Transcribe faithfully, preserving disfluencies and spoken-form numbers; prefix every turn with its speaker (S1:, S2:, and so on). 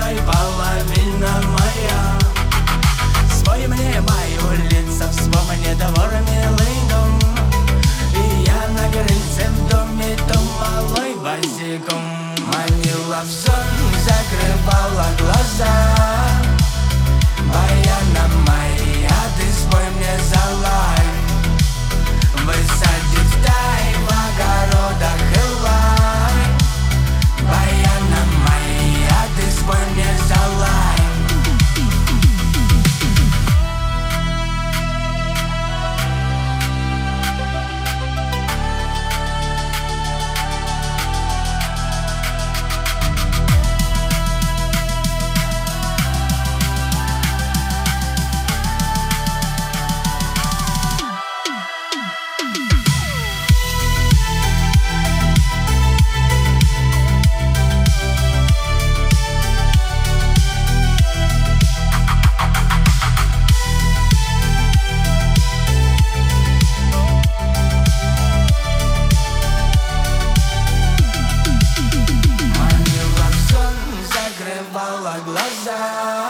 S1: мной половина моя. Спой мне мою лицо, вспомни двор милый дом, и я на крыльце в доме дом малой босиком. Манила в сон, закрывала глаза. Баяна моя, ты спой мне за лайк. Высадит в тай в огородах и лай. Баяна моя, ты спой мне за лайк. Глаза.